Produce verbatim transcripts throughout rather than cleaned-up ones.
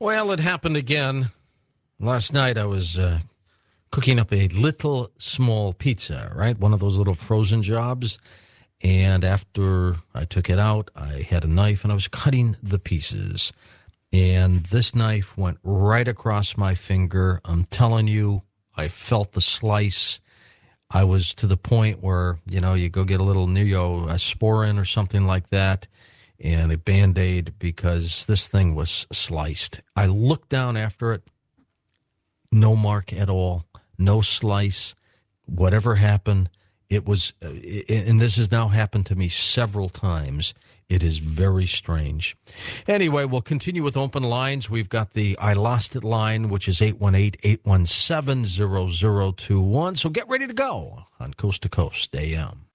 Well, it happened again. Last night I was uh, cooking up a little small pizza, right? One of those little frozen jobs. And after I took it out, I had a knife and I was cutting the pieces. And this knife went right across my finger. I'm telling you, I felt the slice. I was to the point where, you know, you go get a little Neosporin or something like that and a Band-Aid because this thing was sliced. I looked down after it. No mark at all. No slice. Whatever happened, it was, uh, and this has now happened to me several times. It is very strange. Anyway, we'll continue with open lines. We've got the I Lost It line, which is eight one eight, eight one seven, zero zero two one. So get ready to go on Coast to Coast A M.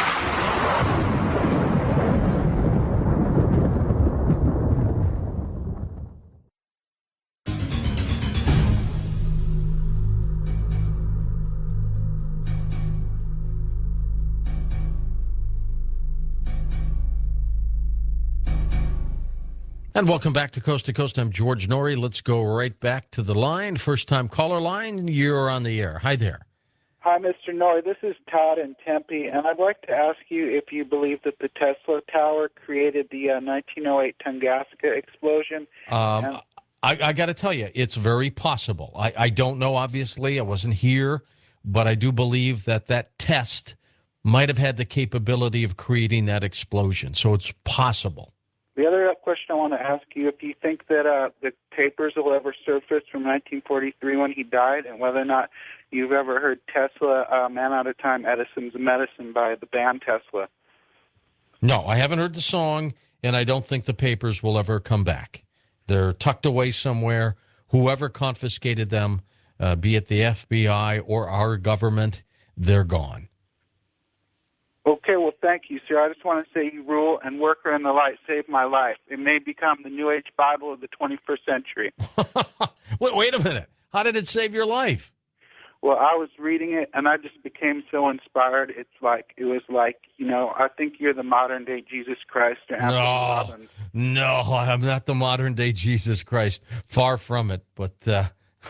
And welcome back to Coast to Coast. I'm George Norrie. Let's go right back to the line. First-time caller line, you're on the air. Hi there. Hi, Mister Norrie. This is Todd in Tempe, and I'd like to ask you if you believe that the Tesla Tower created the uh, nineteen oh eight Tunguska explosion. Um, and- I, I got to tell you, it's very possible. I, I don't know, obviously. I wasn't here, but I do believe that that test might have had the capability of creating that explosion, so it's possible. The other question I want to ask you, if you think that uh, the papers will ever surface from nineteen forty-three when he died, and whether or not you've ever heard Tesla, uh, Man Out of Time, Edison's Medicine by the band Tesla. No, I haven't heard the song, and I don't think the papers will ever come back. They're tucked away somewhere. Whoever confiscated them, uh, be it the F B I or our government, they're gone. Okay, well, thank you, sir. I just want to say you rule, and Worker in the Light saved my life. It may become the New Age Bible of the twenty-first century. wait, wait a minute. How did it save your life? Well, I was reading it, and I just became so inspired. It's like, it was like, you know, I think you're the modern-day Jesus Christ or Anthony No, Robbins. no, I'm not the modern-day Jesus Christ. Far from it, but uh,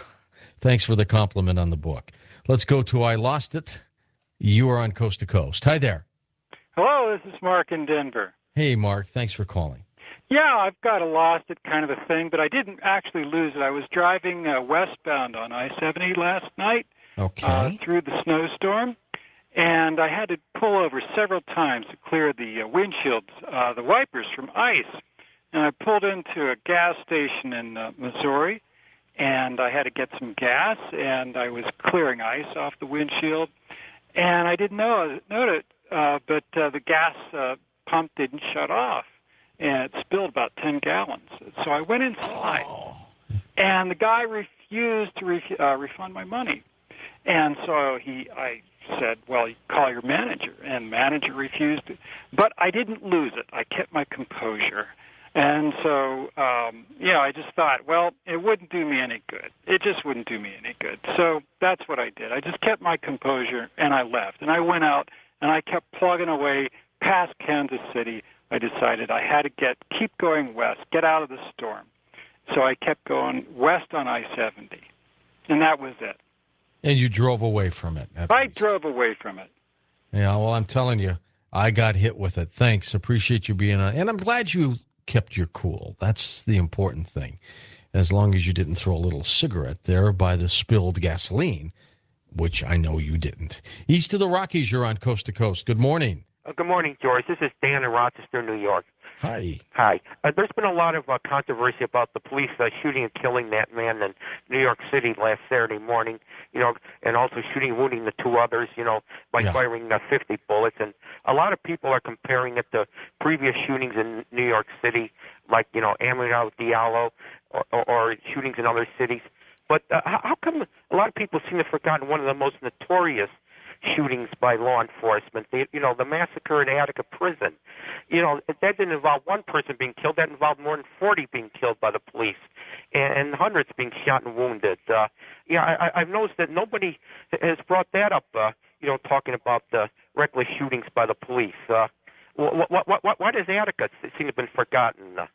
thanks for the compliment on the book. Let's go to I Lost It. You are on Coast to Coast. Hi there. Hello, this is Mark in Denver. Hey, Mark. Thanks for calling. Yeah, I've got a lost it kind of a thing, but I didn't actually lose it. I was driving uh, westbound on I seventy last night Okay. uh, through the snowstorm, and I had to pull over several times to clear the uh, windshields, uh, the wipers from ice. And I pulled into a gas station in uh, Missouri, and I had to get some gas, and I was clearing ice off the windshield. And I didn't know, note it, uh, but uh, the gas uh, pump didn't shut off, and it spilled about ten gallons. So I went inside, Oh. and the guy refused to re- uh, refund my money. And so he, I said, well, you call your manager, and the manager refused to. But I didn't lose it. I kept my composure. And so, um, yeah, I just thought, well, it wouldn't do me any good. It just wouldn't do me any good. So that's what I did. I just kept my composure, and I left. And I went out, and I kept plugging away past Kansas City. I decided I had to get keep going west, get out of the storm. So I kept going west on I seventy, and that was it. And you drove away from it. I least. drove away from it. Yeah, well, I'm telling you, I got hit with it. Thanks. Appreciate you being on. And I'm glad you kept your cool. That's the important thing. As long as you didn't throw a little cigarette there by the spilled gasoline, which I know you didn't. East of the Rockies, you're on Coast to Coast. Good morning. Uh, good morning, George. This is Dan in Rochester, New York. Hi. Hi. Uh, there's been a lot of uh, controversy about the police uh, shooting and killing that man in New York City last Saturday morning, you know, and also shooting and wounding the two others, you know, by Yeah. firing uh, fifty bullets. And a lot of people are comparing it to previous shootings in New York City, like, you know, Amadou Diallo or, or, or shootings in other cities. But uh, how, how come a lot of people seem to have forgotten one of the most notorious shootings by law enforcement? The, you know, the massacre at Attica Prison. You know, that didn't involve one person being killed. That involved more than forty being killed by the police and, and hundreds being shot and wounded. Uh, yeah, I, I've noticed that nobody has brought that up, uh, you know, talking about the reckless shootings by the police. Uh, what, what, what, what, why does Attica seem to have been forgotten? Uh,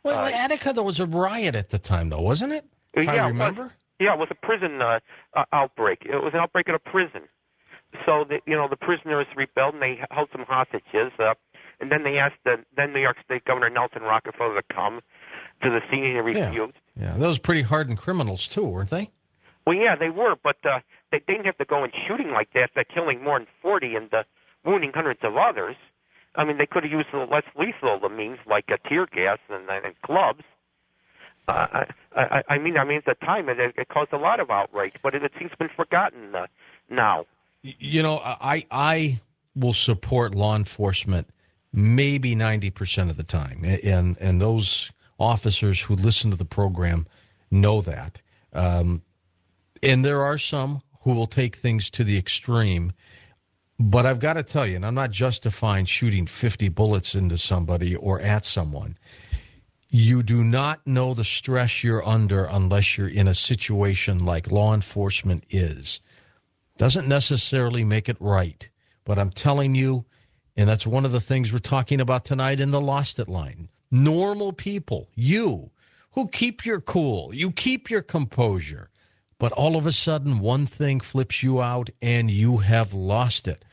Well, uh, Attica, there was a riot at the time, though, wasn't it? If yeah, I it was. remember. Yeah, it was a prison uh, uh, outbreak. It was an outbreak at a prison. So the, you know the prisoners rebelled and they held some hostages, uh, and then they asked the then New York State Governor Nelson Rockefeller to come to the scene, and he refused. Yeah, yeah, those pretty hardened criminals too, weren't they? Well, yeah, they were, but uh, they didn't have to go in shooting like that. They're killing more than forty and uh, wounding hundreds of others. I mean, they could have used the less lethal the means like uh, tear gas and, and clubs. Uh, I, I, I mean, I mean, at the time it, it caused a lot of outrage, but it, it seems to have been forgotten uh, now. You know, I I will support law enforcement maybe ninety percent of the time, and and those officers who listen to the program know that. Um, and there are some who will take things to the extreme. But I've got to tell you, and I'm not justifying shooting fifty bullets into somebody or at someone. You do not know the stress you're under unless you're in a situation like law enforcement is. Doesn't necessarily make it right. But I'm telling you, and that's one of the things we're talking about tonight in the Lost It line. Normal people, you, who keep your cool, you keep your composure, but all of a sudden one thing flips you out and you have lost it.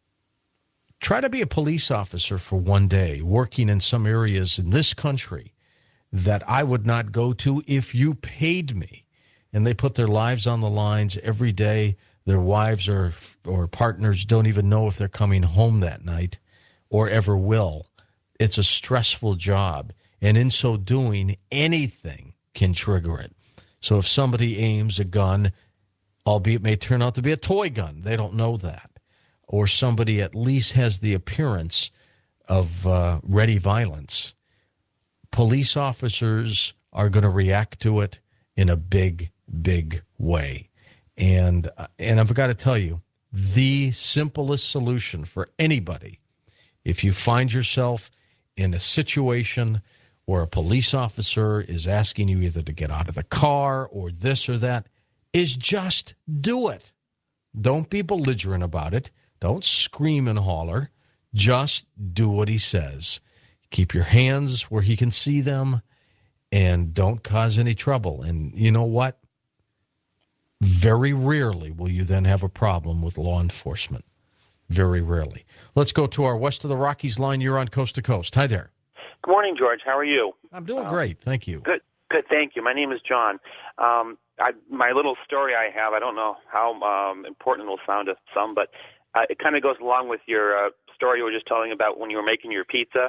Try to be a police officer for one day, working in some areas in this country that I would not go to if you paid me. And they put their lives on the lines every day. Their wives or or partners don't even know if they're coming home that night or ever will. It's a stressful job. And in so doing, anything can trigger it. So if somebody aims a gun, albeit it may turn out to be a toy gun, they don't know that. Or somebody at least has the appearance of uh, ready violence, police officers are going to react to it in a big, big way. And and I've got to tell you, the simplest solution for anybody, if you find yourself in a situation where a police officer is asking you either to get out of the car or this or that, is just do it. Don't be belligerent about it. Don't scream and holler. Just do what he says. Keep your hands where he can see them and don't cause any trouble. And you know what? Very rarely will you then have a problem with law enforcement. Very rarely. Let's go to our West of the Rockies line. You're on Coast to Coast. Hi there. Good morning, George. How are you? I'm doing um, great. Thank you. Good. Good. Thank you. My name is John. Um, I, my little story I have, I don't know how um, important it will sound to some, but uh, it kind of goes along with your uh, story you were just telling about when you were making your pizza.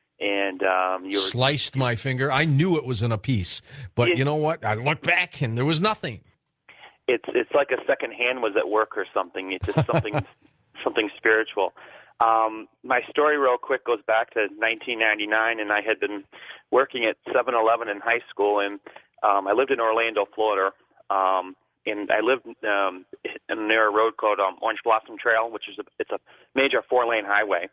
And um, you were, sliced my finger. I knew it was in a piece. But it, you know what? I looked back and there was nothing. It's it's like a second hand was at work or something. It's just something something spiritual. Um, my story real quick goes back to nineteen ninety-nine, and I had been working at seven eleven in high school, and um, I lived in Orlando, Florida, um, and I lived um, near a road called um, Orange Blossom Trail, which is a, it's a major four-lane highway.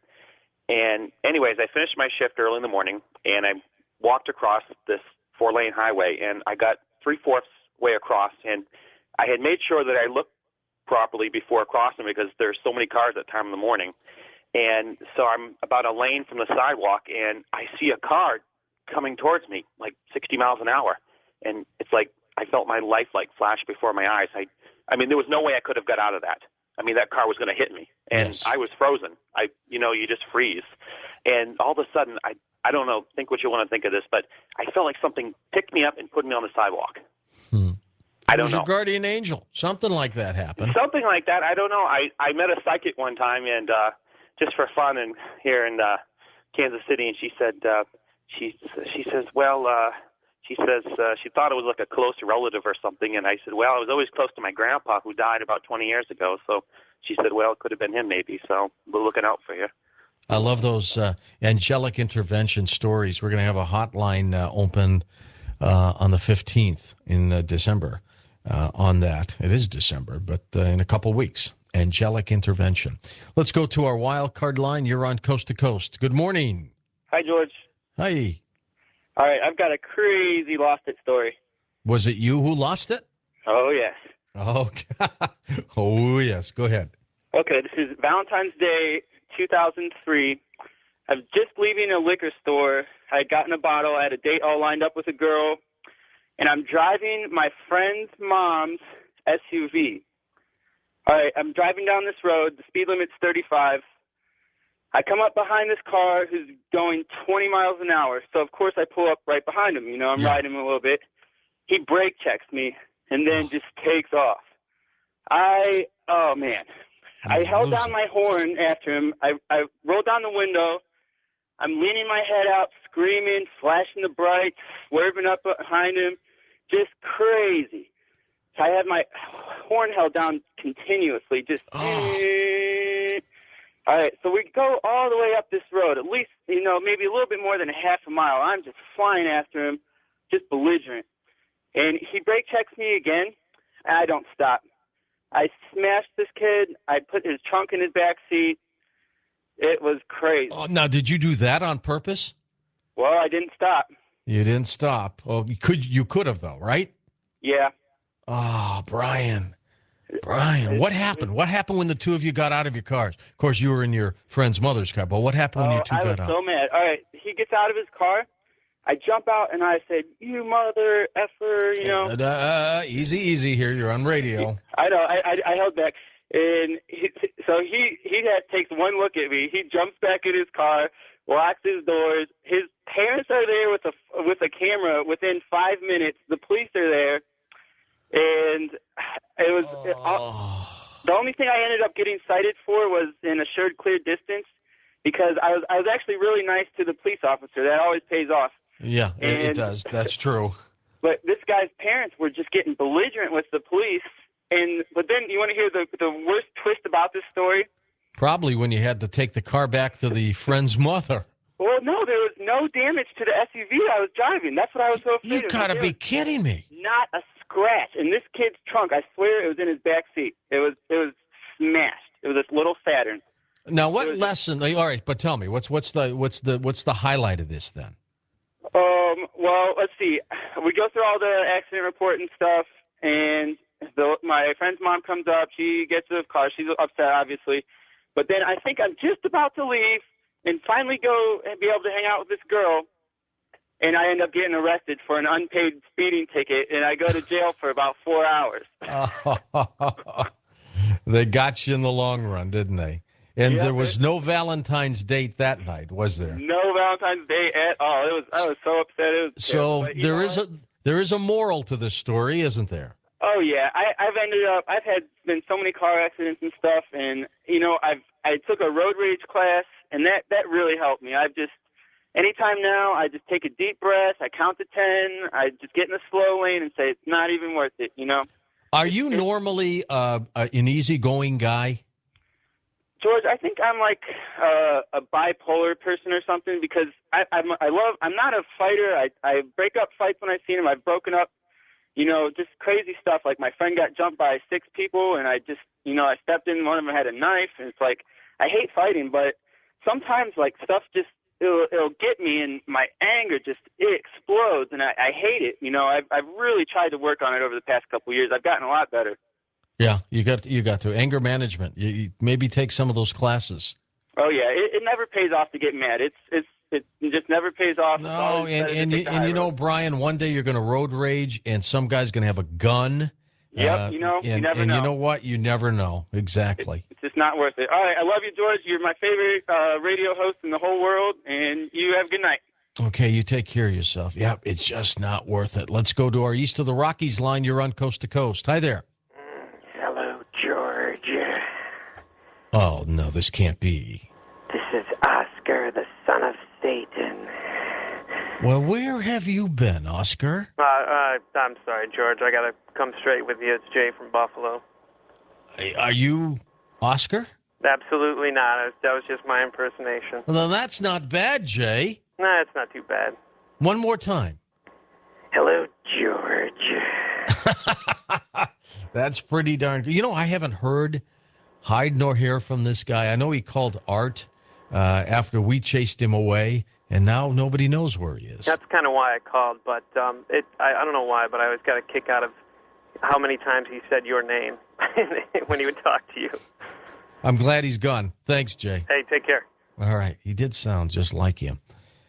And anyways, I finished my shift early in the morning, and I walked across this four-lane highway, and I got three-fourths way across, and I had made sure that I looked properly before crossing because there's so many cars at that time in the morning. And so I'm about a lane from the sidewalk, and I see a car coming towards me, like sixty miles an hour. And it's like I felt my life like flash before my eyes. I, I mean, there was no way I could have got out of that. I mean, that car was going to hit me, and yes. I was frozen. I, you know, you just freeze. And all of a sudden, I, I don't know, think what you want to think of this, but I felt like something picked me up and put me on the sidewalk. Hmm. I don't it was know. Your guardian angel. Something like that happened. Something like that. I don't know. I, I met a psychic one time, and uh, just for fun, and here in uh, Kansas City, and she said, uh, she she says, well, uh, she says uh, she thought it was like a close relative or something, and I said, well, I was always close to my grandpa who died about twenty years ago. So she said, well, it could have been him maybe. So we're looking out for you. I love those uh, angelic intervention stories. We're going to have a hotline uh, open uh, on the fifteenth in uh, December. Uh, on that. It is December, but uh, in a couple weeks. Angelic intervention. Let's go to our wild card line. You're on Coast to Coast. Good morning. Hi, George. Hi. All right, I've got a crazy lost it story. Was it you who lost it? Oh, yes. Oh, oh yes. Go ahead. Okay, this is Valentine's Day two thousand three. I'm just leaving a liquor store. I had gotten a bottle. I had a date all lined up with a girl. And I'm driving my friend's mom's S U V. All right, I'm driving down this road. The speed limit's thirty-five. I come up behind this car who's going twenty miles an hour. So, of course, I pull up right behind him. You know, I'm Yeah. riding him a little bit. He brake checks me and then just takes off. I, oh, man. I held down my horn after him. I, I rolled down the window. I'm leaning my head out, screaming, flashing the brights, swerving up behind him. Just crazy. So I had my horn held down continuously, just... Oh. All right, so we go all the way up this road, at least, you know, maybe a little bit more than a half a mile. I'm just flying after him, just belligerent. And he brake checks me again, and I don't stop. I smashed this kid. I put his trunk in his back seat. It was crazy. Oh, now, did you do that on purpose? Well, I didn't stop. You didn't stop. Oh, you could you could have, though, right? Yeah. Oh, Brian. Brian, what happened? What happened when the two of you got out of your cars? Of course, you were in your friend's mother's car, but what happened when Oh, you two I was got out? so mad. All right, he gets out of his car. I jump out, and I said, you mother effer, you know. Uh, uh, easy, easy here. You're on radio. I know. I, I, I held back. And he, so he, he had, takes one look at me. He jumps back in his car, locks his doors. His parents are there with a, with a camera within five minutes. The police are there. And it was Oh. the only thing I ended up getting cited for was an assured clear distance, because I was I was actually really nice to the police officer. That always pays off. Yeah, it, it And- does. That's true. But this guy's parents were just getting belligerent with the police. And but then you want to hear the the worst twist about this story? Probably when you had to take the car back to the friend's mother. Well, no, there was no damage to the S U V I was driving. That's what I was so afraid You of. gotta There be was kidding me. not a scratch. In this kid's trunk, I swear it was in his back seat. It was it was smashed. It was this little Saturn. Now, what It was- lesson? All right, but tell me, what's what's the what's the what's the highlight of this then? Um. Well, let's see. We go through all the accident report and stuff, and the, my friend's mom comes up. She gets to the car. She's upset, obviously. But then I think I'm just about to leave and finally go and be able to hang out with this girl, and I end up getting arrested for an unpaid speeding ticket, and I go to jail for about four hours. They got you in the long run, didn't they? And Yeah, there was they- no Valentine's date that night, was there? No Valentine's Day at all. It was I was so upset. It was So terrible. But you there know is what? a there is a moral to this story, isn't there? Oh yeah, I, I've ended up. I've had been so many car accidents and stuff, and you know, I've I took a road rage class, and that that really helped me. I've just anytime now, I just take a deep breath, I count to ten, I just get in the slow lane and say it's not even worth it. You know, Are you normally uh, a- an easygoing guy? George, I think I'm like uh, a bipolar person or something because I I'm, I love. I'm not a fighter. I I break up fights when I see them. I've broken up. You know, just crazy stuff. Like my friend got jumped by six people, and I just, you know, I stepped in. One of them had a knife, and it's like I hate fighting, but sometimes like stuff just it'll, it'll get me, and my anger just it explodes, and I, I hate it. You know, I've I've really tried to work on it over the past couple of years. I've gotten a lot better. Yeah, you got you got to anger management. You, you maybe take some of those classes. Oh yeah, it, it never pays off to get mad. It's it's it just never pays off. It's No, always and better to and, take you, the and high you know, road. Brian, one day you're going to road rage, and some guy's going to have a gun. Yep, you know, and, you never and know. you know what? You never know. Exactly. It's just not worth it. All right, I love you, George. You're my favorite uh, radio host in the whole world, and you have a good night. Okay, you take care of yourself. Yep, it's just not worth it. Let's go to our East of the Rockies line. You're on Coast to Coast. Hi there. Hello, George. Oh, no, this can't be. This is Oscar, the son of Satan. Well, where have you been, Oscar? Uh, uh, I'm sorry, George. I gotta come straight with you. It's Jay from Buffalo. Are you Oscar? Absolutely not. That was just my impersonation. Well, that's not bad, Jay. Nah, it's not too bad. One more time. Hello, George. That's pretty darn good. You know, I haven't heard hide nor hair from this guy. I know he called Art uh, after we chased him away, and now nobody knows where he is. That's kind of why I called, but um, it, I, I don't know why, but I always got a kick out of how many times he said your name when he would talk to you. I'm glad he's gone. Thanks, Jay. Hey, take care. All right. He did sound just like you.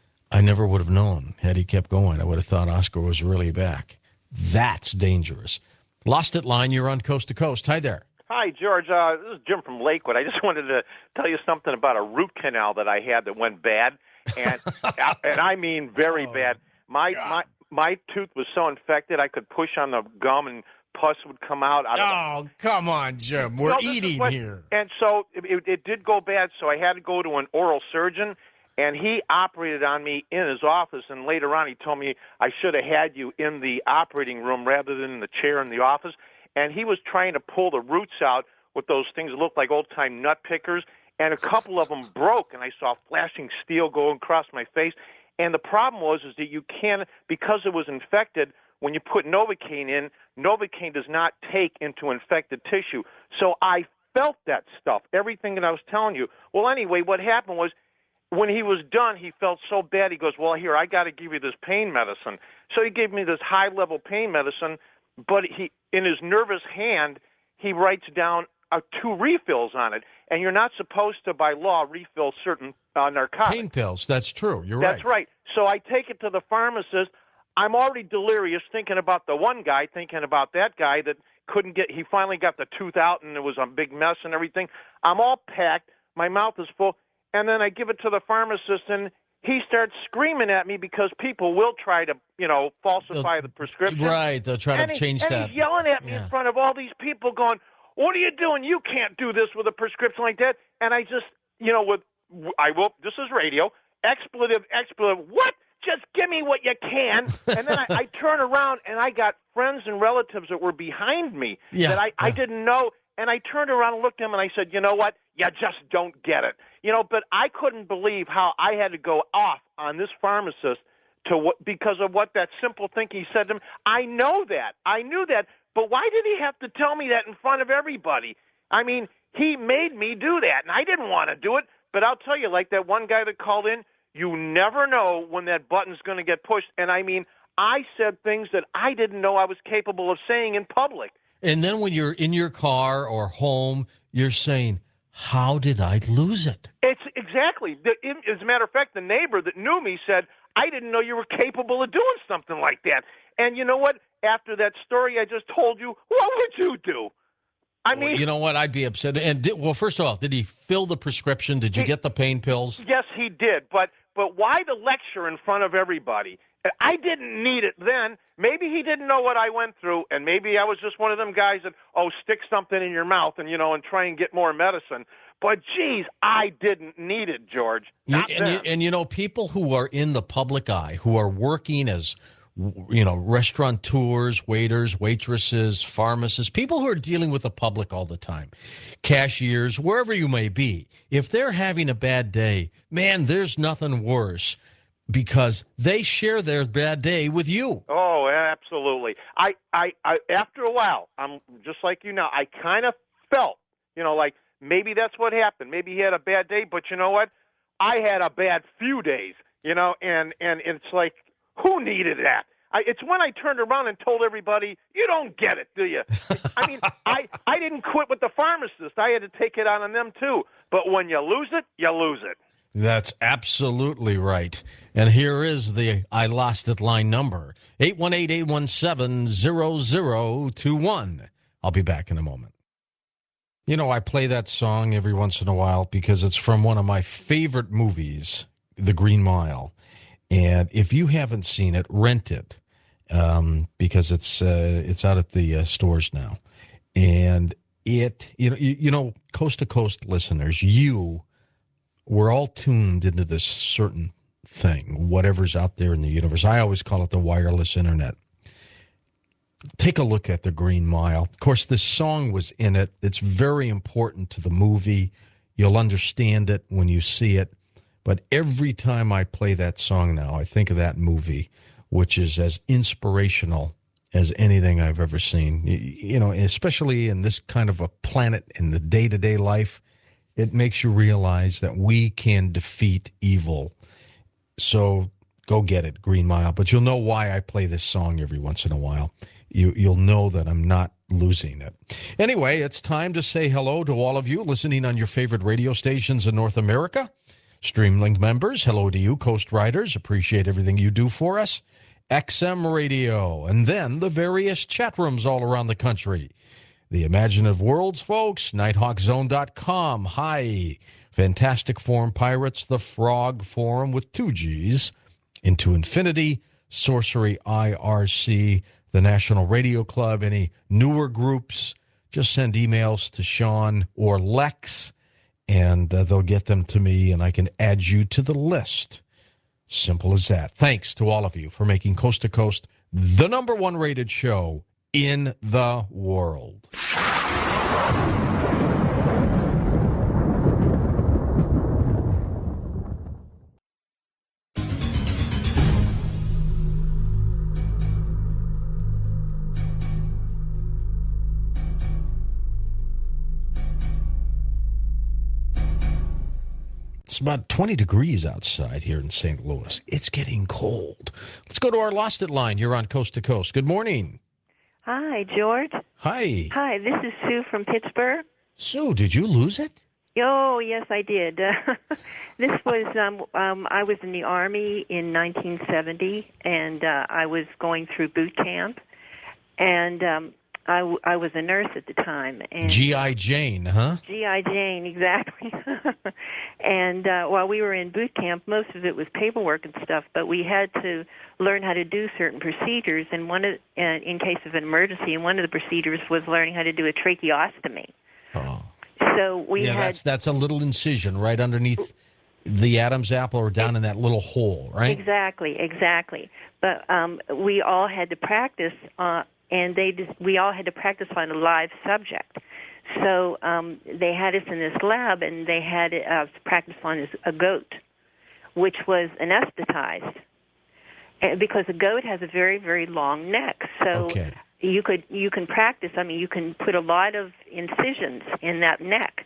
I never would have known had he kept going. I would have thought Oscar was really back. That's dangerous. Lost it line, you're on Coast to Coast. Hi there. Hi, George. Uh, this is Jim from Lakewood. I just wanted to tell you something about a root canal that I had that went bad, and and I mean very oh, bad. My God. my my tooth was so infected I could push on the gum and pus would come out. out oh, of the... come on, Jim. We're no, eating what... here. And so it, it, it did go bad, so I had to go to an oral surgeon, and he operated on me in his office, and later on he told me I should have had you in the operating room rather than in the chair in the office. And he was trying to pull the roots out with those things that looked like old-time nut pickers, and a couple of them broke, and I saw flashing steel going across my face. And the problem was is that you can't, because it was infected, when you put Novocaine in, Novocaine does not take into infected tissue. So I felt that stuff, everything that I was telling you. Well, anyway, what happened was when he was done, he felt so bad. He goes, well, here, I got to give you this pain medicine. So he gave me this high-level pain medicine, but he, in his nervous hand, he writes down uh, two refills on it. And you're not supposed to, by law, refill certain uh, narcotics. Pain pills, that's true. You're that's right. That's right. So I take it to the pharmacist. I'm already delirious thinking about the one guy, thinking about that guy that couldn't get, he finally got the tooth out and it was a big mess and everything. I'm all packed. My mouth is full. And then I give it to the pharmacist and he starts screaming at me because people will try to, you know, falsify they'll, the prescription. Right. They'll try and to he, change and that. And he's yelling at me yeah. in front of all these people going, what are you doing? You can't do this with a prescription like that. And I just, you know, with, I will, this is radio, expletive, expletive, what? Just give me what you can. And then I, I turn around, and I got friends and relatives that were behind me yeah, that I, yeah. I didn't know. And I turned around and looked at them, and I said, you know what? You just don't get it. You know, but I couldn't believe how I had to go off on this pharmacist to what, because of what that simple thing he said to him. I know that. I knew that. But why did he have to tell me that in front of everybody? I mean, he made me do that, and I didn't want to do it. But I'll tell you, like that one guy that called in, you never know when that button's going to get pushed. And I mean, I said things that I didn't know I was capable of saying in public. And then when you're in your car or home, you're saying, how did I lose it? It's exactly. As a matter of fact, the neighbor that knew me said, I didn't know you were capable of doing something like that. And you know what? After that story I just told you, what would you do? I mean, well, you know what? I'd be upset. And did, well, first of all, did he fill the prescription? Did you he, get the pain pills? Yes, he did. But but why the lecture in front of everybody? I didn't need it then. Maybe he didn't know what I went through, and maybe I was just one of them guys that, oh, stick something in your mouth and, you know, and try and get more medicine. But, geez, I didn't need it, George. Not you, and, you, and, you know, people who are in the public eye, who are working as, you know, restaurateurs, waiters, waitresses, pharmacists, people who are dealing with the public all the time, cashiers, wherever you may be, if they're having a bad day, man, there's nothing worse because they share their bad day with you. Oh, absolutely. I, I, I after a while, I'm just like you now, I kind of felt, you know, like maybe that's what happened. Maybe he had a bad day, but you know what? I had a bad few days, you know, and, and it's like, who needed that? I, it's when I turned around and told everybody, you don't get it, do you? I mean, I, I didn't quit with the pharmacist. I had to take it out on them, too. But when you lose it, you lose it. That's absolutely right. And here is the I Lost It line number, eight one eight, eight one seven, zero zero two one. I'll be back in a moment. You know, I play that song every once in a while because it's from one of my favorite movies, The Green Mile. And if you haven't seen it, rent it um, because it's uh, it's out at the uh, stores now. And it, you know, you, you know, Coast to Coast listeners, you were all tuned into this certain thing, whatever's out there in the universe. I always call it the wireless internet. Take a look at The Green Mile. Of course, this song was in it. It's very important to the movie. You'll understand it when you see it. But every time I play that song now, I think of that movie, which is as inspirational as anything I've ever seen. You, you know, especially in this kind of a planet, in the day-to-day life, it makes you realize that we can defeat evil. So go get it, Green Mile. But you'll know why I play this song every once in a while. You, you'll know that I'm not losing it. Anyway, it's time to say hello to all of you listening on your favorite radio stations in North America. Streamlink members, hello to you. Coast Riders, appreciate everything you do for us. X M Radio, and then the various chat rooms all around the country. The Imaginative Worlds, folks, nighthawk zone dot com. Hi. Fantastic Forum Pirates, the Frog Forum with two G's. Into Infinity, Sorcery I R C, the National Radio Club. Any newer groups, just send emails to Sean or Lex, and uh, they'll get them to me, and I can add you to the list. Simple as that. Thanks to all of you for making Coast to Coast the number one rated show in the world. It's about twenty degrees outside here in Saint Louis. It's getting cold. Let's go to our Lost It line. You're on Coast to Coast. Good morning. Hi, George. Hi. Hi, this is Sue from Pittsburgh. Sue, did you lose it? Oh, yes, I did. This was, um, um, I was in the Army in nineteen seventy, and uh, I was going through boot camp, and um, I, w- I was a nurse at the time. And G I. Jane, huh? G I. Jane, exactly. And uh, while we were in boot camp, most of it was paperwork and stuff, but we had to learn how to do certain procedures, and one of, uh, in case of an emergency, and one of the procedures was learning how to do a tracheostomy. Oh. So we yeah, had... that's, that's a little incision right underneath the Adam's apple or down in that little hole, right? Exactly, exactly. But um, we all had to practice, uh, and they just, we all had to practice on a live subject. So um, they had us in this lab, and they had us practice on a goat, which was anesthetized, and because a goat has a very, very long neck. So okay. you could you can practice. I mean, you can put a lot of incisions in that neck.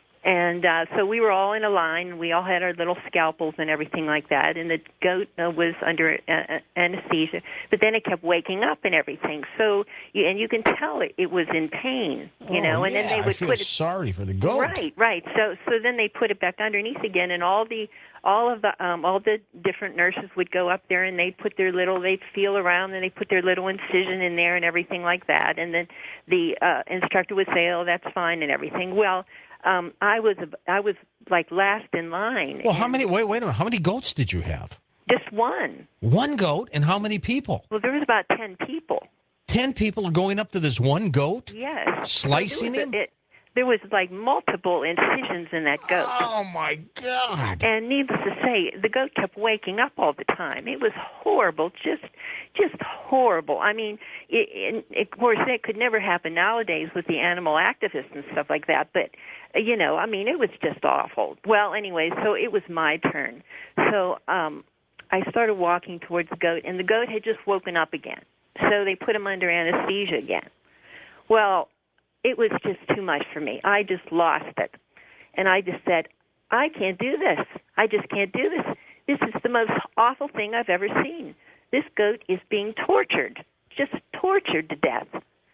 And uh, so we were all in a line. We all had our little scalpels and everything like that. And the goat uh, was under uh, anesthesia, but then it kept waking up and everything. So, you, and you can tell it, it was in pain, you oh, know. And yeah, then they would I feel put it. Sorry for the goat. Right, right. So, so then they put it back underneath again, and all the all of the um, all the different nurses would go up there, and they'd put their little, they'd feel around, and they put their little incision in there and everything like that. And then the uh, instructor would say, "Oh, that's fine," and everything. Well. Um, I was I was like last in line. Well, how many? Wait, wait a minute. How many goats did you have? Just one. One goat, and how many people? Well, there was about ten people. Ten people are going up to this one goat? Yes. Slicing so him? A, it, there was like multiple incisions in that goat. Oh my God! And needless to say, the goat kept waking up all the time. It was horrible, just, just horrible. I mean, it, it, of course, that could never happen nowadays with the animal activists and stuff like that. But you know, I mean, it was just awful. Well, anyway, so it was my turn. So um, I started walking towards the goat, and the goat had just woken up again. So they put him under anesthesia again. Well, it was just too much for me. I just lost it. And I just said, I can't do this. I just can't do this. This is the most awful thing I've ever seen. This goat is being tortured, just tortured to death.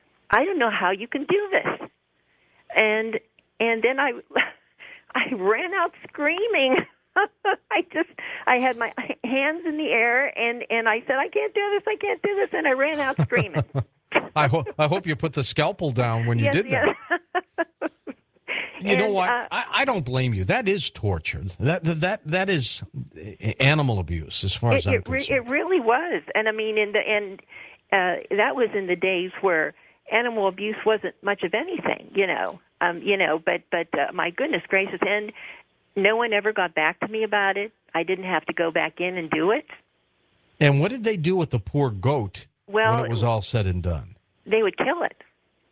I don't know how you can do this. And and then I I ran out screaming. I just I had my hands in the air, and, and I said, I can't do this, I can't do this, and I ran out screaming. I hope I hope you put the scalpel down when you yes, did that. Yes. You and, know what? Uh, I, I don't blame you. That is torture. That that that is animal abuse, as far it, as I'm it, concerned. It really was, and I mean, in the and uh, that was in the days where animal abuse wasn't much of anything, you know. Um, you know, but but uh, my goodness gracious, and no one ever got back to me about it. I didn't have to go back in and do it. And what did they do with the poor goat well, when it was all said and done? They would kill it.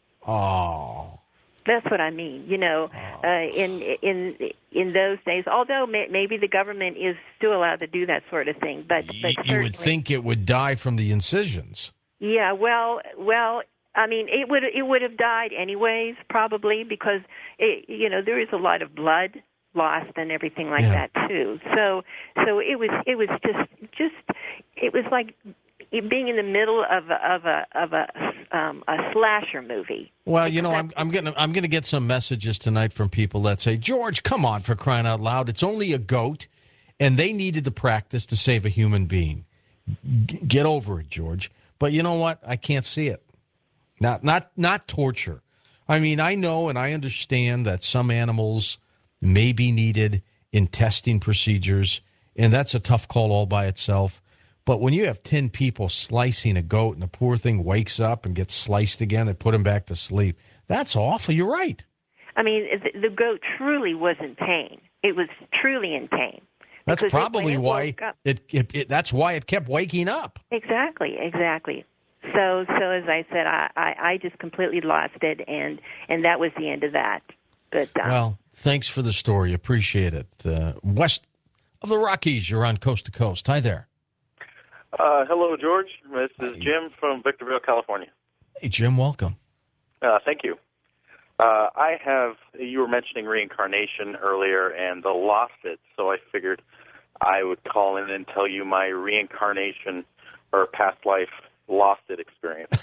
Oh. That's what I mean. You know, uh, in in in those days, although may, maybe the government is still allowed to do that sort of thing, but but you would think it would die from the incisions. Yeah, well, well, I mean, it would it would have died anyways, probably, because it, you know, there is a lot of blood lost and everything like yeah. that too. So so it was it was just just it was like being in the middle of a, of a of a um, a slasher movie. Well, you know, I'm I'm gonna I'm gonna get some messages tonight from people that say, George, come on, for crying out loud, it's only a goat, and they needed the practice to save a human being. G- get over it, George. But you know what? I can't see it. Not not not torture. I mean, I know and I understand that some animals may be needed in testing procedures, and that's a tough call all by itself. But when you have ten people slicing a goat and the poor thing wakes up and gets sliced again and put him back to sleep, that's awful. You're right. I mean, the, the goat truly was in pain. It was truly in pain. That's Because it- probably when it why woke up- it, it, it. That's why it kept waking up. Exactly, exactly. So, so as I said, I, I, I just completely lost it, and, and that was the end of that. But um, Well, thanks for the story. Appreciate it. Uh, west of the Rockies, you're on Coast to Coast. Hi there. Uh, hello, George. This is Jim from Victorville, California. Hey, Jim, welcome. Uh, thank you. Uh, I have, you were mentioning reincarnation earlier and the lost it, so I figured I would call in and tell you my reincarnation or past life lost it experience.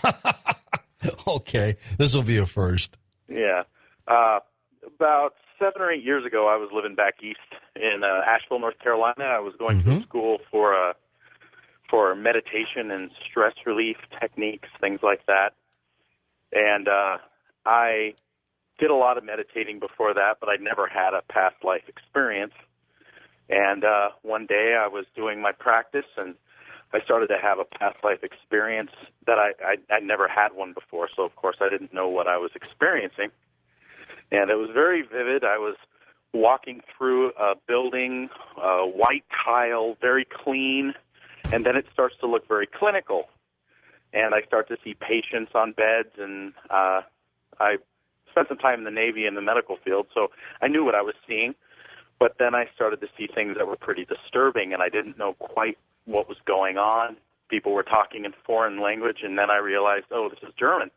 Okay, this will be a first. Yeah. Uh, about seven or eight years ago, I was living back east in uh, Asheville, North Carolina. I was going Mm-hmm. to school for uh, for meditation and stress relief techniques, things like that. And uh, I did a lot of meditating before that, but I'd never had a past life experience. And uh, one day I was doing my practice, and I started to have a past life experience that I, I I'd never had one before. So, of course, I didn't know what I was experiencing. And it was very vivid. I was walking through a building, uh, white tile, very clean, and then it starts to look very clinical. And I start to see patients on beds, and uh, I spent some time in the Navy in the medical field, so I knew what I was seeing. But then I started to see things that were pretty disturbing, and I didn't know quite what was going on. People were talking in foreign language, and then I realized, oh, this is German.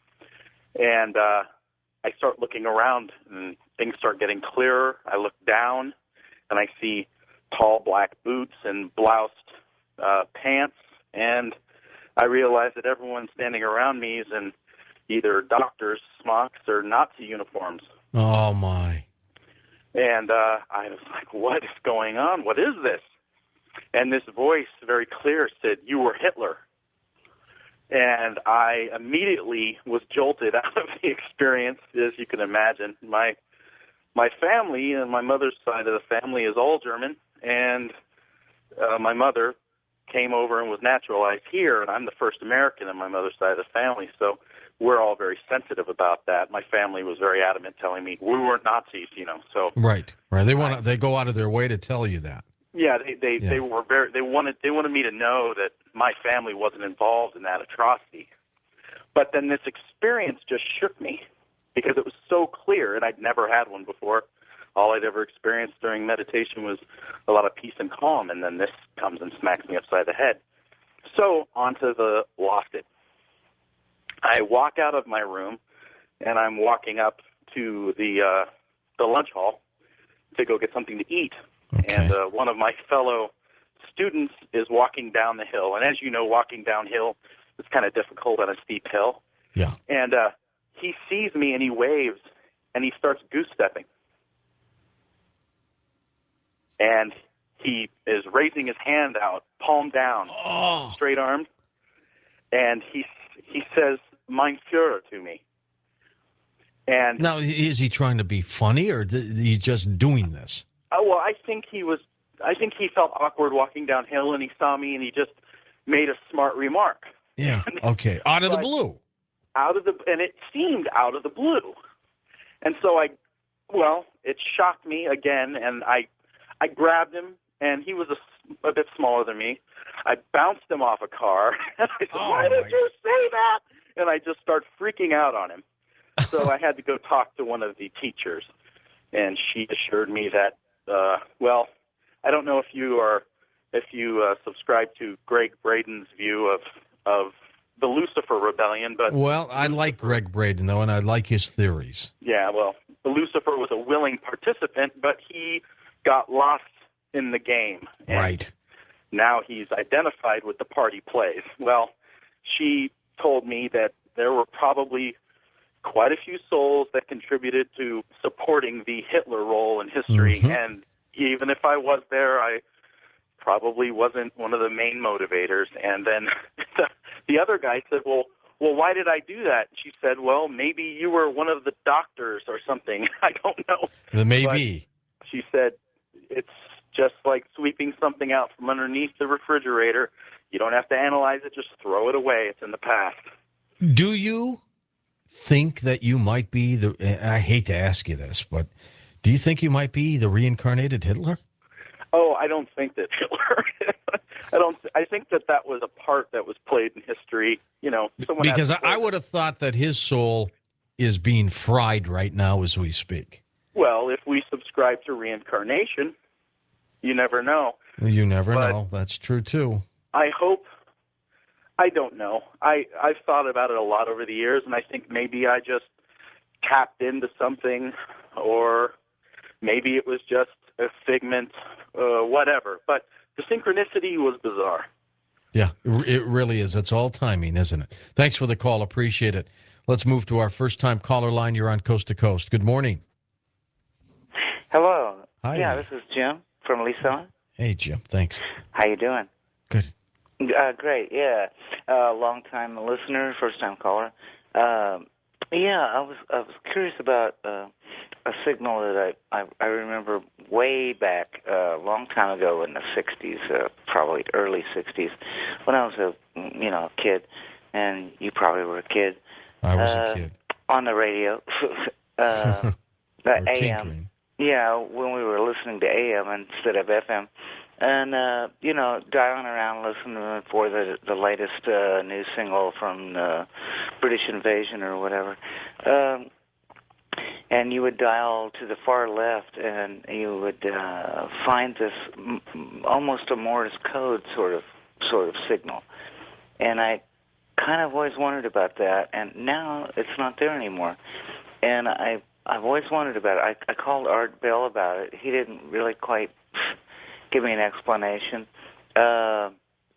And uh, I start looking around, and things start getting clearer. I look down, and I see tall black boots and bloused uh, pants, and I realize that everyone standing around me is in either doctor's smocks or Nazi uniforms. Oh, my. And uh, I was like, what is going on? What is this? And this voice, very clear, said, you were Hitler. And I immediately was jolted out of the experience, as you can imagine. My my family, and my mother's side of the family, is all German, and uh, my mother came over and was naturalized here, and I'm the first American on my mother's side of the family, so we're all very sensitive about that. My family was very adamant, telling me we weren't Nazis, you know. So Right, right. They want to. They go out of their way to tell you that. yeah, they they, Yeah. they were very they wanted they wanted me to know that my family wasn't involved in that atrocity. But then this experience just shook me because it was so clear, and I'd never had one before. All I'd ever experienced during meditation was a lot of peace and calm, and then this comes and smacks me upside the head. So onto the lost it. I walk out of my room, and I'm walking up to the uh, the lunch hall to go get something to eat. Okay. And uh, one of my fellow students is walking down the hill. And as you know, walking downhill is kind of difficult on a steep hill. Yeah. And uh, he sees me, and he waves, and he starts goose-stepping. And he is raising his hand out, palm down, Oh. straight-armed, and he he says, Mein Führer, to me. And Now, is he trying to be funny, or is he just doing this? Uh, well, I think he was. I think he felt awkward walking downhill, and he saw me, and he just made a smart remark. Yeah. Okay. Out of the But- blue. Out of the, and it seemed out of the blue, and so I, well, it shocked me again, and I, I grabbed him, and he was a, a bit smaller than me. I bounced him off a car, and I said, Oh, "Why did my- you say that?" And I just started freaking out on him. So I had to go talk to one of the teachers, and she assured me that, uh, well, I don't know if you are, if you uh, subscribe to Greg Braden's view of of the Lucifer Rebellion, but Well, I like Greg Braden, though, and I like his theories. yeah, well, Lucifer was a willing participant, but he got lost in the game. And Right. now he's identified with the party plays. Well, she told me that there probably quite a few souls that contributed to supporting the Hitler role in history. Mhm. And even if I was there, I probably wasn't one of the main motivators. And then the, the other guy said, well, well, why did I do that? She said, well, maybe you were one of the doctors or something. I don't know. The maybe. But she said, it's just like sweeping something out from underneath the refrigerator. You don't have to analyze it. Just throw it away. It's in the past. Do you think that you might be the, I hate to ask you this, but do you think you might be the reincarnated Hitler? Oh, I don't think that Hitler. I don't. I think that that was a part that was played in history. You know, someone Because has to I would have thought that his soul is being fried right now as we speak. Well, if we subscribe to reincarnation, you never know. You never But know. That's true, too. I hope. I don't know. I I've thought about it a lot over the years, and I think maybe I just tapped into something, or maybe it was just a figment, uh, whatever. But the synchronicity was bizarre. Yeah, it really is. It's all timing, isn't it? Thanks for the call. Appreciate it. Let's move to our first-time caller line. You're on Coast to Coast. Good morning. Hello. Hi. Yeah, this is Jim from Lisa. Hey, Jim. Thanks. How you doing? Good. Uh, great. Yeah, uh, long-time listener, first-time caller. Um, yeah, I was I was curious about uh, a signal that I, I I remember way back uh, a long time ago in the sixties, uh, probably early sixties, when I was a you know a kid, and you probably were a kid. I was uh, a kid. On the radio, uh, the Or A M. tinkering. Yeah, when we were listening to A M instead of F M. And, uh, you know, dialing around listening for the the latest uh, news single from the British invasion or whatever. Um, and you would dial to the far left, and you would uh, find this m- almost a Morse code sort of sort of signal. And I kind of always wondered about that, and now it's not there anymore. And I, I've always wondered about it. I, I called Art Bell about it. He didn't really quite give me an explanation. Uh,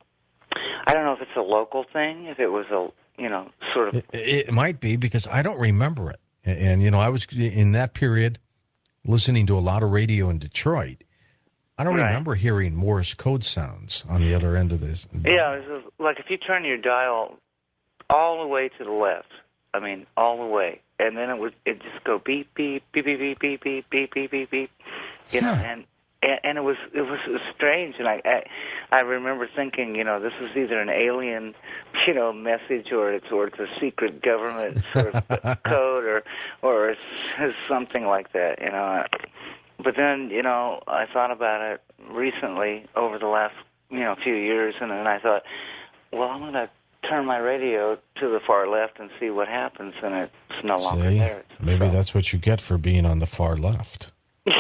I don't know if it's a local thing, if it was a, you know, sort of... It, it might be, because I don't remember it. And, and, you know, I was in that period listening to a lot of radio in Detroit. I don't Right. remember hearing Morse code sounds on the other end of this. Yeah, it was like if you turn your dial all the way to the left, I mean, all the way, and then it would it just go beep, beep, beep, beep, beep, beep, beep, beep, beep, beep, beep, you know, Huh. and... And and it was it was strange, and I, I I remember thinking, you know, this is either an alien, you know, message, or it's or it's a secret government sort of code, or or it's, it's something like that, you know. But then, you know, I thought about it recently over the last, you know, few years, and then I thought, well, I'm going to turn my radio to the far left and see what happens, and it's no longer See? there. Maybe that's what you get for being on the far left.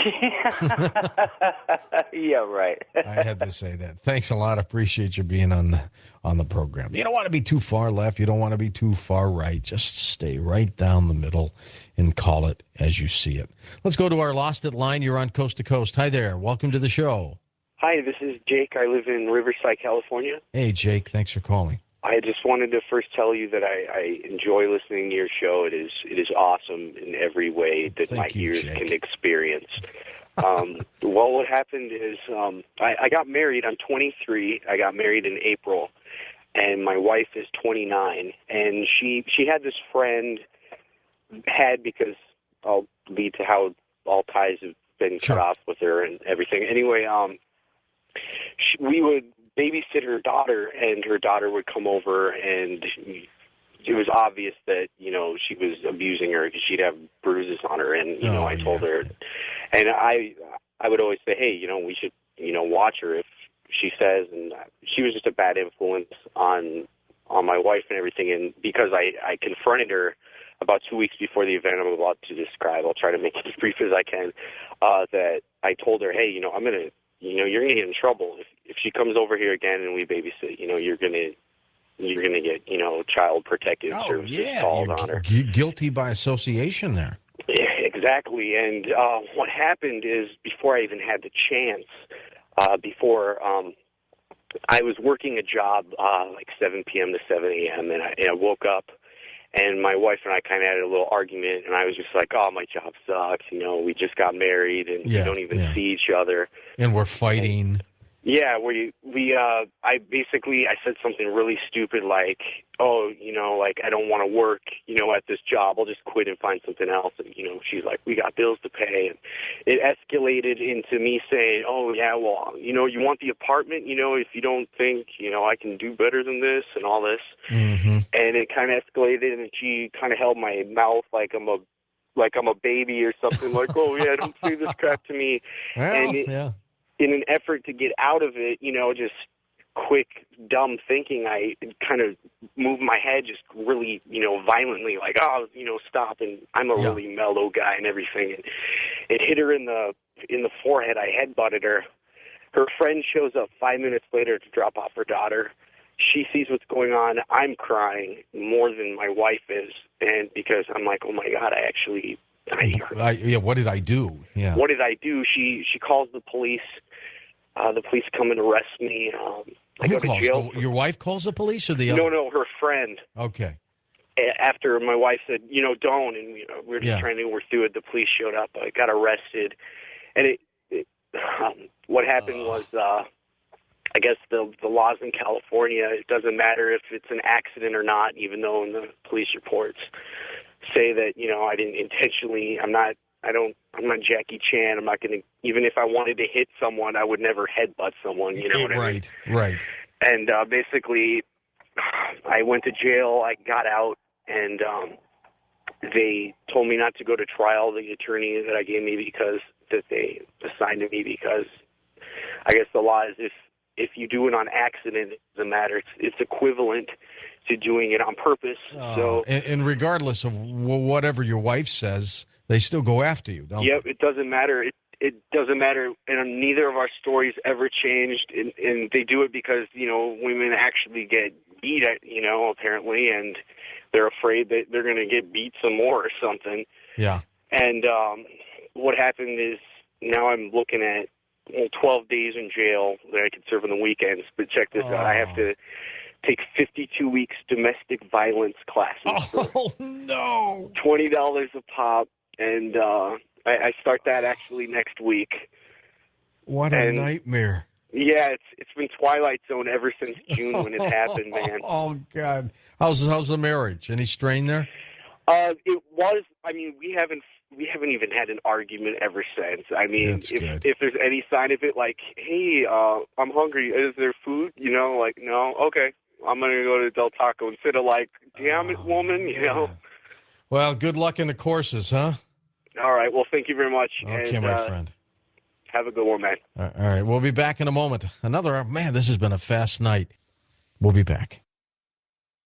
Yeah, right. I had to say that. Thanks a lot. Appreciate you being on the on the program. You don't want to be too far left. You don't want to be too far right. Just stay right down the middle and call it as you see it. Let's go to our Lost It line. You're on Coast to Coast. Hi there. Welcome to the show. Hi, this is Jake. I live in Riverside, California. Hey, Jake. Thanks for calling. I just wanted to first tell you that I, I enjoy listening to your show. It is it is awesome in every way that Thank my you, ears Jake. can experience. Um, well, what happened is um, I, I got married. I'm twenty-three. I got married in April, and my wife is twenty-nine. And she she had this friend, had because I'll lead to how all ties have been Sure. cut off with her and everything. Anyway, um, she, we would babysit her daughter, and her daughter would come over, and it was obvious that, you know, she was abusing her because she'd have bruises on her. And, you know, Oh, I told yeah. her, and I I would always say, hey, you know, we should, you know, watch her if she says. And she was just a bad influence on on my wife and everything. And because I, I confronted her about two weeks before the event I'm about to describe, I'll try to make it as brief as I can, uh, that I told her, hey, you know, I'm going to, you know, you're going to get in trouble. If, if she comes over here again and we babysit, you know, you're going to, you're going to get, you know, child protective Oh, services yeah. called You're on her. gu- guilty by association there. Yeah, exactly. And uh, what happened is, before I even had the chance, uh, before um, I was working a job uh, like seven p.m. to seven a.m., and I, and I woke up, And my wife and I kind of had a little argument, and I was just like, "Oh, my job sucks. You know, we just got married, and Yeah, we don't even yeah. see each other." And we're fighting. Yeah, we we uh I basically I said something really stupid like, "Oh, you know, like I don't want to work, you know, at this job. I'll just quit and find something else." And you know, she's like, "We got bills to pay." And it escalated into me saying, "Oh, yeah, well, you know, you want the apartment, you know, if you don't think, you know, I can do better than this and all this." Mm-hmm. And it kind of escalated, and she kind of held my mouth like I'm a like I'm a baby or something, like, "Oh, yeah, don't say this crap to me." Well, and it, yeah. in an effort to get out of it, you know, just quick, dumb thinking, I kind of moved my head just really, you know, violently, like, "Oh, you know, stop." And I'm a Yeah. really mellow guy and everything. And it hit her in the in the forehead. I headbutted her. Her friend shows up five minutes later to drop off her daughter. She sees what's going on. I'm crying more than my wife is, and because I'm like, "Oh my God, I actually." I, I, yeah, what did I do? Yeah. What did I do? She she calls the police. Uh, the police come and arrest me. Um, I Who go to calls? jail. The- your wife calls the police or the other? No, no, her friend. Okay. A- After my wife said, you know, don't, and you know, we were just Yeah. trying to work through it. The police showed up. I got arrested, and it. it um, what happened was, uh, I guess the the laws in California. It doesn't matter if it's an accident or not, even though in the police reports say that, you know, I didn't intentionally. I'm not. I don't. I'm not Jackie Chan. I'm not going to. Even if I wanted to hit someone, I would never headbutt someone. You know what I mean? Right. Right. And uh, basically, I went to jail. I got out, and um, they told me not to go to trial. The attorney that I gave me because that they assigned to me because I guess the law is if if you do it on accident, it doesn't matter. It's it's equivalent to doing it on purpose. Uh, so. and, and regardless of w- whatever your wife says, they still go after you, don't Yep, it doesn't matter. It it doesn't matter, and neither of our stories ever changed. And, and they do it because you know women actually get beat, at, you know, apparently, and they're afraid that they're going to get beat some more or something. they? Yeah. And um, what happened is now I'm looking at well, twelve days in jail that I could serve on the weekends. But check this Oh. out: I have to take fifty-two weeks domestic violence classes. Oh no! Twenty dollars a pop. And uh, I, I start that actually next week. What a And, nightmare! Yeah, it's it's been Twilight Zone ever since June when it happened, man. Oh God! How's how's the marriage? Any strain there? Uh, it was. I mean, we haven't we haven't even had an argument ever since. I mean, That's if good. if there's any sign of it, like, hey, uh, I'm hungry. Is there food? You know, like, no, okay, I'm gonna go to Del Taco instead of like, damn it, woman. You know. Well, good luck in the courses, huh? All right. Well, thank you very much. Okay, and, my uh, friend. Have a good one, man. All right, we'll be back in a moment. Another man. This has been a fast night. We'll be back.